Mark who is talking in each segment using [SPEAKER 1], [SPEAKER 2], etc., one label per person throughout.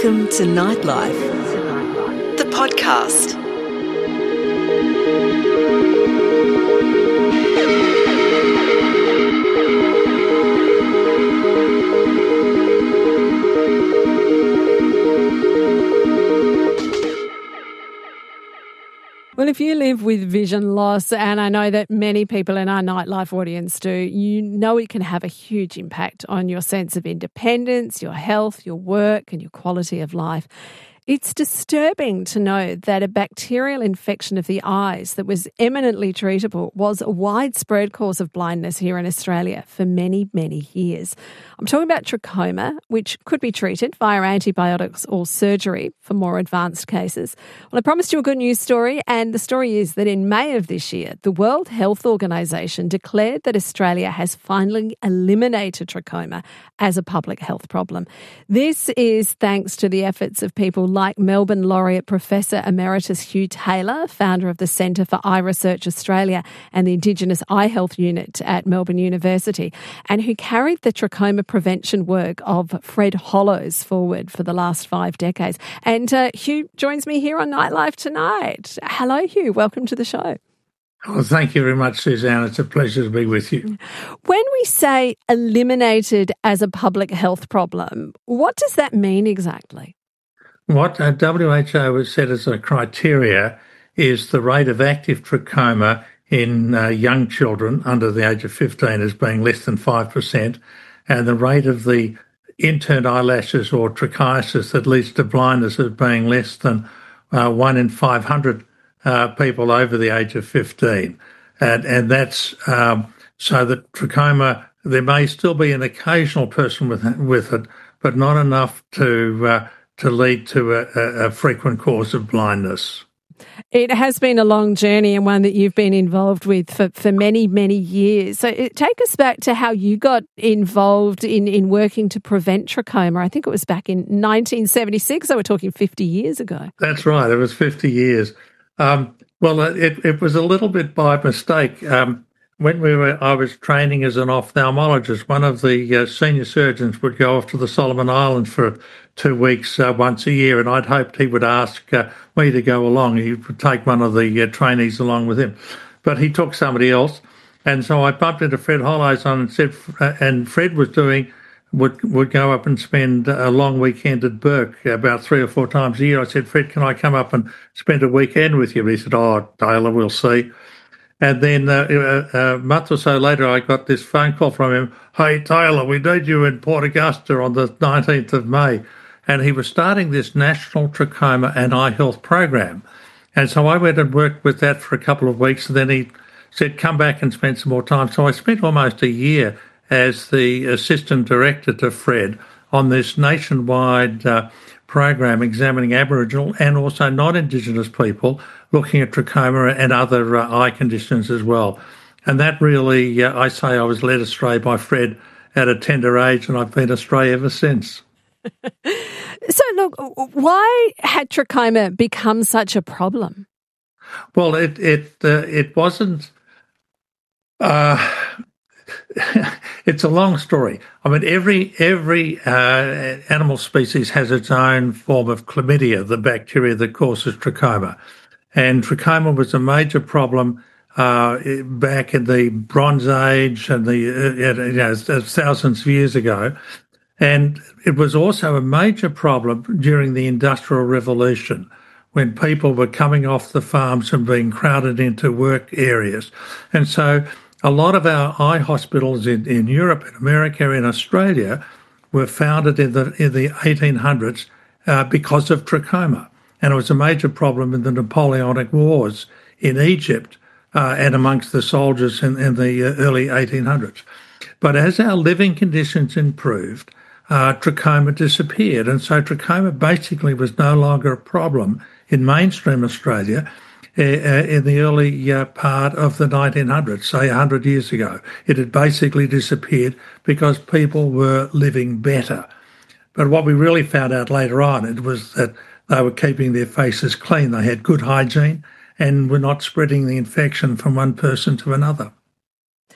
[SPEAKER 1] Welcome to Nightlife, the podcast.
[SPEAKER 2] Well, if you live with vision loss, and I know that many people in our Nightlife audience do, you know it can have a huge impact on your sense of independence, your health, your work, and your quality of life. It's disturbing to know that a bacterial infection of the eyes that was eminently treatable was a widespread cause of blindness here in Australia for many, many years. I'm talking about trachoma, which could be treated via antibiotics or surgery for more advanced cases. Well, I promised you a good news story, and the story is that in May of this year, the World Health Organization declared that Australia has finally eliminated trachoma as a public health problem. This is thanks to the efforts of people like Melbourne Laureate Professor Emeritus Hugh Taylor, founder of the Centre for Eye Research Australia and the Indigenous Eye Health Unit at Melbourne University, and who carried the trachoma prevention work of Fred Hollows forward for the last 5 decades. And Hugh joins me here on Nightlife tonight. Hello, Hugh. Welcome to the show.
[SPEAKER 3] Well, thank you very much, Suzanne. It's a pleasure to be with you.
[SPEAKER 2] When we say eliminated as a public health problem, what does that mean exactly?
[SPEAKER 3] What WHO has set as a criteria is the rate of active trachoma in young children under the age of 15 as being less than 5%, and the rate of the interned eyelashes or trichiasis that leads to blindness as being less than 1 in 500 people over the age of 15. And that's so that trachoma, there may still be an occasional person with it, but not enough to lead to a frequent cause of blindness.
[SPEAKER 2] It has been a long journey and one that you've been involved with for many, many years. So take us back to how you got involved in working to prevent trachoma. I think it was back in 1976, so we're talking 50 years ago.
[SPEAKER 3] That's right, it was 50 years. It was a little bit by mistake. When I was training as an ophthalmologist, one of the senior surgeons would go off to the Solomon Islands for 2 weeks once a year, and I'd hoped he would ask me to go along. He would take one of the trainees along with him, but he took somebody else, and so I bumped into Fred Hollows and said, and Fred was would go up and spend a long weekend at Bourke about 3 or 4 times a year. I said, Fred, can I come up and spend a weekend with you? And he said, oh, Taylor, we'll see. And then a month or so later, I got this phone call from him. Hey, Taylor, we need you in Port Augusta on the 19th of May. And he was starting this National Trachoma and Eye Health Program. And so I went and worked with that for a couple of weeks. And then he said, come back and spend some more time. So I spent almost a year as the assistant director to Fred on this nationwide program examining Aboriginal and also non-Indigenous people, looking at trachoma and other eye conditions as well. And that really, I was led astray by Fred at a tender age, and I've been astray ever since.
[SPEAKER 2] So, look, why had trachoma become such a problem?
[SPEAKER 3] Well, it wasn't... It's a long story. I mean, every animal species has its own form of chlamydia, the bacteria that causes trachoma. And trachoma was a major problem back in the Bronze Age and thousands of years ago. And it was also a major problem during the Industrial Revolution, when people were coming off the farms and being crowded into work areas. And so a lot of our eye hospitals in Europe, in America, in Australia were founded in the 1800s because of trachoma. And it was a major problem in the Napoleonic Wars in Egypt and amongst the soldiers in the early 1800s. But as our living conditions improved, trachoma disappeared. And so trachoma basically was no longer a problem in mainstream Australia in the early part of the 1900s, say 100 years ago. It had basically disappeared because people were living better. But what we really found out later on, it was that they were keeping their faces clean. They had good hygiene and were not spreading the infection from one person to another.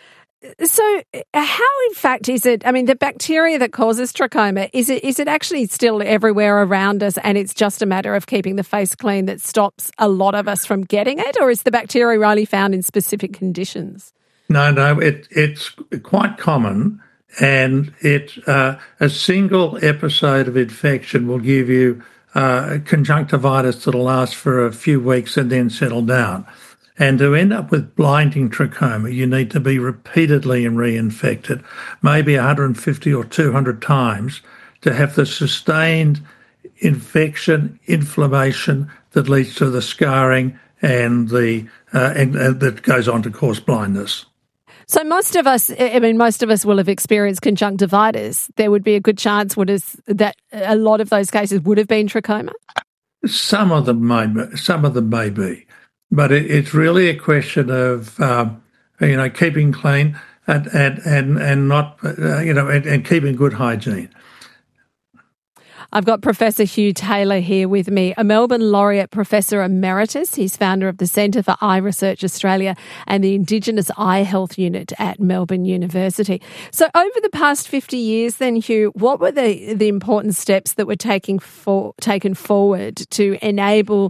[SPEAKER 2] So how, in fact, is it, I mean, the bacteria that causes trachoma, is it actually still everywhere around us and it's just a matter of keeping the face clean that stops a lot of us from getting it? Or is the bacteria only found in specific conditions?
[SPEAKER 3] No, it's quite common, and a single episode of infection will give you conjunctivitis that'll last for a few weeks and then settle down. And to end up with blinding trachoma, you need to be repeatedly reinfected, maybe 150 or 200 times, to have the sustained infection, inflammation that leads to the scarring and that goes on to cause blindness.
[SPEAKER 2] So most of us will have experienced conjunctivitis. There would be a good chance that a lot of those cases would have been trachoma?
[SPEAKER 3] Some of them may be. But it's really a question of keeping clean and not and keeping good hygiene.
[SPEAKER 2] I've got Professor Hugh Taylor here with me, a Melbourne Laureate Professor Emeritus. He's founder of the Centre for Eye Research Australia and the Indigenous Eye Health Unit at Melbourne University. So over the past 50 years then, Hugh, what were the important steps that were taken forward to enable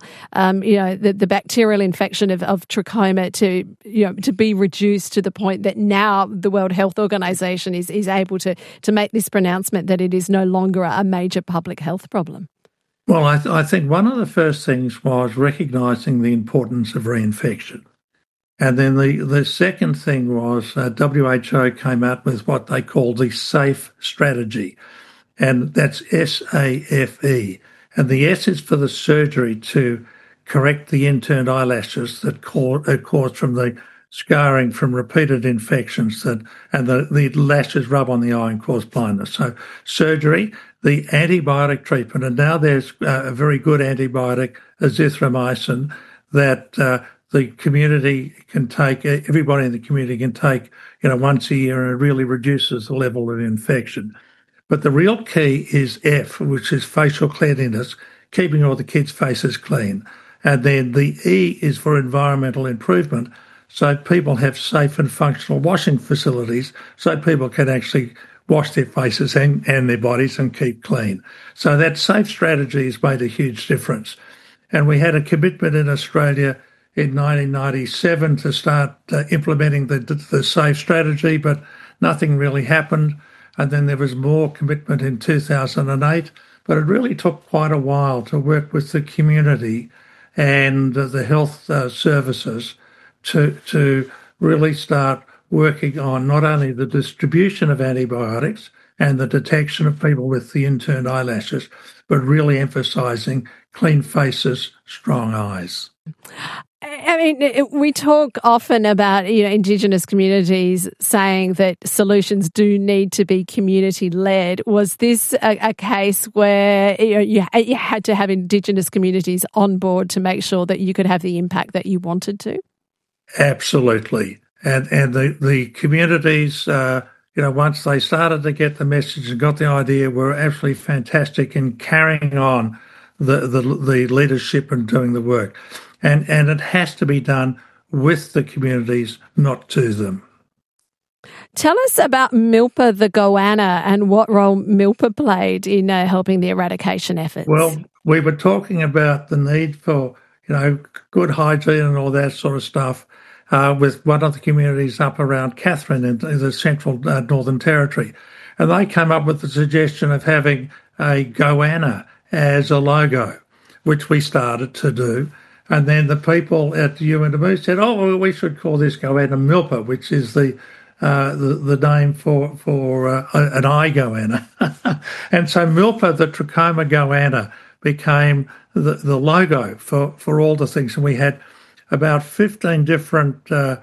[SPEAKER 2] the bacterial infection of trachoma to be reduced to the point that now the World Health Organization is able to make this pronouncement that it is no longer a major public health problem?
[SPEAKER 3] Well, I think one of the first things was recognising the importance of reinfection. And then the second thing was WHO came out with what they call the SAFE strategy. And that's SAFE. And the S is for the surgery to correct the interned eyelashes that are caused from the scarring from repeated infections and the lashes rub on the eye and cause blindness. So surgery, the antibiotic treatment, and now there's a very good antibiotic, azithromycin, that the community can take, everybody in the community can take, once a year, and it really reduces the level of infection. But the real key is F, which is facial cleanliness, keeping all the kids' faces clean. And then the E is for environmental improvement, so people have safe and functional washing facilities so people can actually wash their faces and their bodies and keep clean. So that SAFE strategy has made a huge difference. And we had a commitment in Australia in 1997 to start implementing the SAFE strategy, but nothing really happened. And then there was more commitment in 2008, but it really took quite a while to work with the community and the health services to really start working on not only the distribution of antibiotics and the detection of people with the interned eyelashes, but really emphasising clean faces, strong eyes.
[SPEAKER 2] I mean, we talk often about Indigenous communities saying that solutions do need to be community-led. Was this a case where you had to have Indigenous communities on board to make sure that you could have the impact that you wanted to?
[SPEAKER 3] Absolutely. And the communities, once they started to get the message and got the idea, were absolutely fantastic in carrying on the leadership and doing the work. And it has to be done with the communities, not to them.
[SPEAKER 2] Tell us about Milpa the goanna and what role Milpa played in helping the eradication efforts.
[SPEAKER 3] Well, we were talking about the need for, good hygiene and all that sort of stuff with one of the communities up around Katherine in the central Northern Territory. And they came up with the suggestion of having a goanna as a logo, which we started to do. And then the people at UNMU said, well, we should call this goanna Milpa, which is the name for an eye goanna. And so Milpa, the trachoma goanna, became the logo for all the things. And we had about 15 different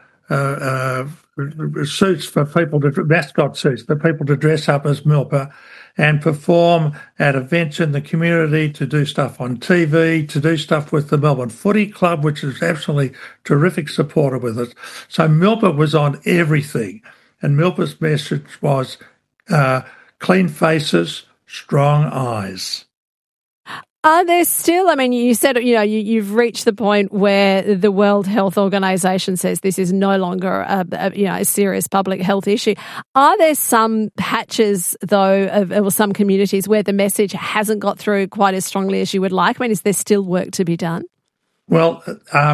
[SPEAKER 3] suits for people mascot suits for people to dress up as Milpa and perform at events in the community, to do stuff on TV, to do stuff with the Melbourne Footy Club, which is absolutely terrific supporter with us. So Milpa was on everything. And Milpa's message was clean faces, strong eyes.
[SPEAKER 2] Are there still, I mean, you said, you've reached the point where the World Health Organization says this is no longer a serious public health issue. Are there some patches, though, or some communities where the message hasn't got through quite as strongly as you would like? I mean, is there still work to be done?
[SPEAKER 3] Well,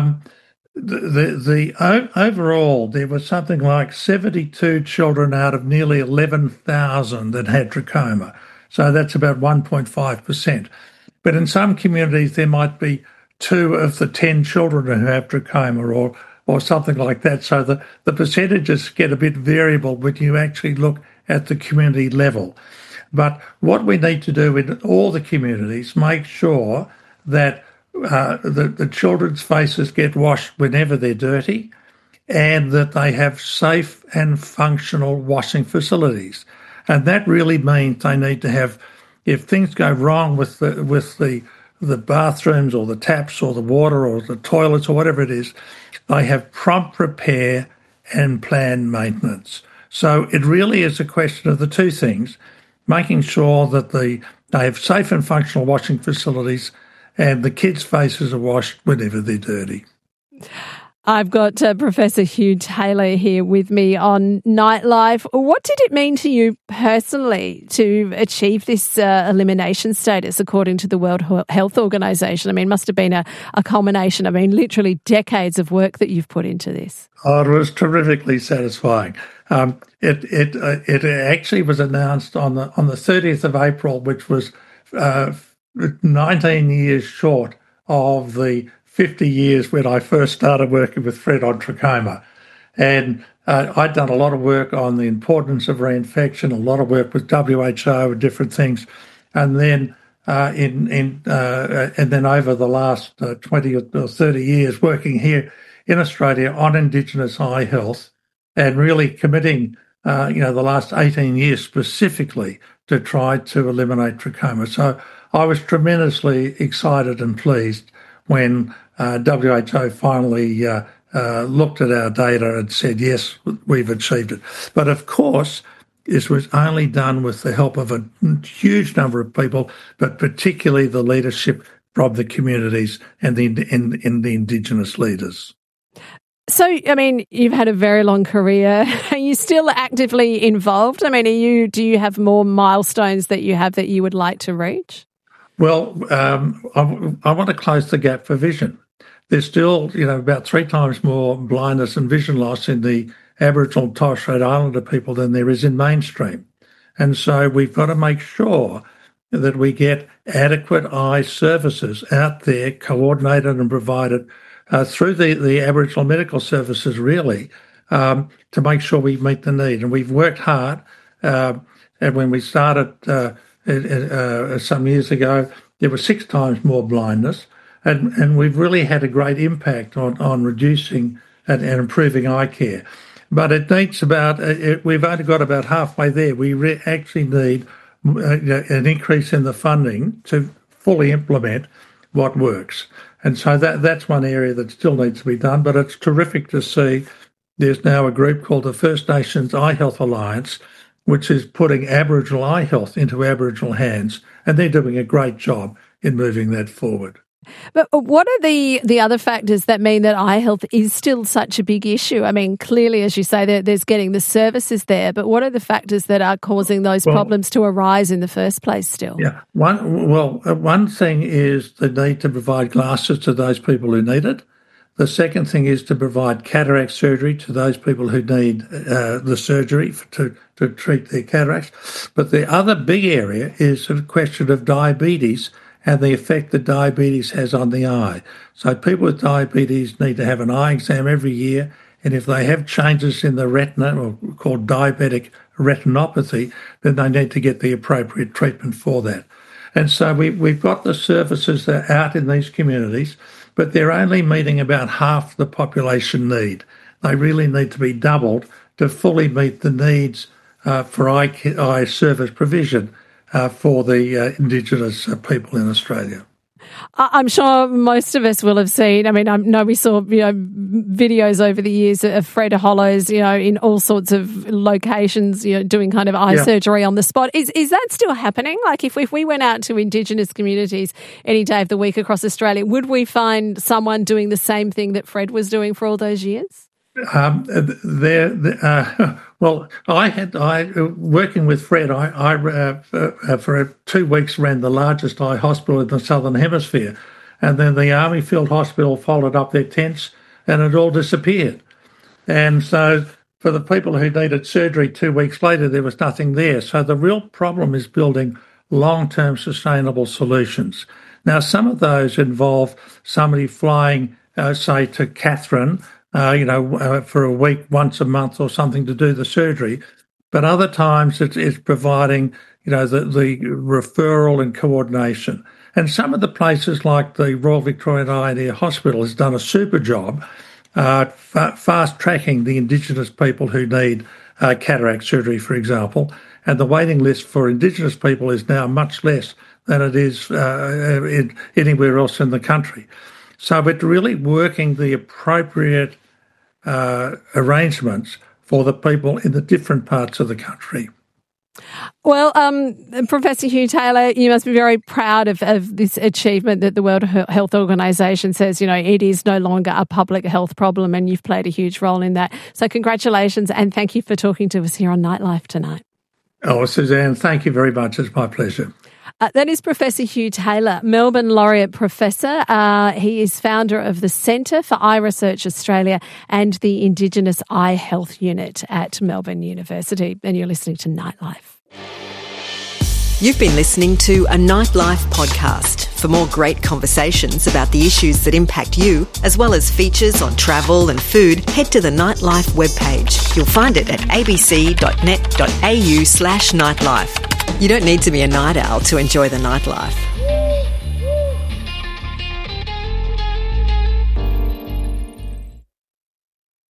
[SPEAKER 3] overall, there was something like 72 children out of nearly 11,000 that had trachoma. So that's about 1.5%. But in some communities, there might be 2 of the 10 children who have trachoma or something like that. So the percentages get a bit variable when you actually look at the community level. But what we need to do in all the communities, make sure that the children's faces get washed whenever they're dirty and that they have safe and functional washing facilities. And that really means they need to have, if things go wrong with the bathrooms or the taps or the water or the toilets or whatever it is, they have prompt repair and planned maintenance. So it really is a question of the two things, making sure that they have safe and functional washing facilities and the kids' faces are washed whenever they're dirty.
[SPEAKER 2] I've got Professor Hugh Taylor here with me on Nightlife. What did it mean to you personally to achieve this elimination status according to the World Health Organization? I mean, it must have been a culmination, literally decades of work that you've put into this.
[SPEAKER 3] Oh, it was terrifically satisfying. It actually was announced on the 30th of April, which was 19 years short of the 50 years when I first started working with Fred on trachoma. And I'd done a lot of work on the importance of reinfection, a lot of work with WHO and different things. And then and then over the last 20 or 30 years working here in Australia on Indigenous eye health and really committing, the last 18 years specifically to try to eliminate trachoma. So I was tremendously excited and pleased when WHO finally looked at our data and said, yes, we've achieved it. But of course, this was only done with the help of a huge number of people, but particularly the leadership from the communities and the Indigenous leaders.
[SPEAKER 2] So, you've had a very long career. Are you still actively involved? Do you have more milestones that you would like to reach?
[SPEAKER 3] Well, I want to close the gap for vision. There's still, about 3 times more blindness and vision loss in the Aboriginal and Torres Strait Islander people than there is in mainstream. And so we've got to make sure that we get adequate eye services out there, coordinated and provided through the Aboriginal medical services, really, to make sure we meet the need. And we've worked hard. And when we started some years ago, there was 6 times more blindness. And we've really had a great impact on reducing and improving eye care. But it needs we've only got about halfway there. We actually need an increase in the funding to fully implement what works. And so that's one area that still needs to be done. But it's terrific to see there's now a group called the First Nations Eye Health Alliance, which is putting Aboriginal eye health into Aboriginal hands. And they're doing a great job in moving that forward.
[SPEAKER 2] But what are the other factors that mean that eye health is still such a big issue? Clearly, as you say, there's getting the services there, but what are the factors that are causing those problems to arise in the first place still?
[SPEAKER 3] Yeah, one thing is the need to provide glasses to those people who need it. The second thing is to provide cataract surgery to those people who need the surgery to treat their cataracts. But the other big area is a question of diabetes and the effect that diabetes has on the eye. So people with diabetes need to have an eye exam every year, and if they have changes in the retina, or called diabetic retinopathy, then they need to get the appropriate treatment for that. And so we've got the services that are out in these communities, but they're only meeting about half the population need. They really need to be doubled to fully meet the needs for eye service provision for the Indigenous people in Australia.
[SPEAKER 2] I'm sure most of us will have seen. I mean, I know we saw videos over the years of Fred Hollows, in all sorts of locations, doing kind of eye surgery on the spot. Is that still happening? Like if we went out to Indigenous communities any day of the week across Australia, would we find someone doing the same thing that Fred was doing for all those years?
[SPEAKER 3] Well, working with Fred, I for 2 weeks ran the largest eye hospital in the Southern Hemisphere, and then the Army Field Hospital folded up their tents and it all disappeared. And so for the people who needed surgery 2 weeks later, there was nothing there. So the real problem is building long-term sustainable solutions. Now, some of those involve somebody flying, say, to Katherine, for a week, once a month or something to do the surgery. But other times it's providing, the referral and coordination. And some of the places like the Royal Victorian Eye and Ear Hospital has done a super job fast-tracking the Indigenous people who need cataract surgery, for example. And the waiting list for Indigenous people is now much less than it is anywhere else in the country. So it's really working the appropriate arrangements for the people in the different parts of the country.
[SPEAKER 2] Well, Professor Hugh Taylor, you must be very proud of this achievement that the World Health Organization says, it is no longer a public health problem, and you've played a huge role in that. So congratulations, and thank you for talking to us here on Nightlife tonight.
[SPEAKER 3] Oh, Suzanne, thank you very much. It's my pleasure.
[SPEAKER 2] That is Professor Hugh Taylor, Melbourne Laureate Professor. He is founder of the Centre for Eye Research Australia and the Indigenous Eye Health Unit at Melbourne University. And you're listening to Nightlife.
[SPEAKER 1] You've been listening to a Nightlife podcast. For more great conversations about the issues that impact you, as well as features on travel and food, head to the Nightlife webpage. You'll find it at abc.net.au/nightlife. You don't need to be a night owl to enjoy the Nightlife.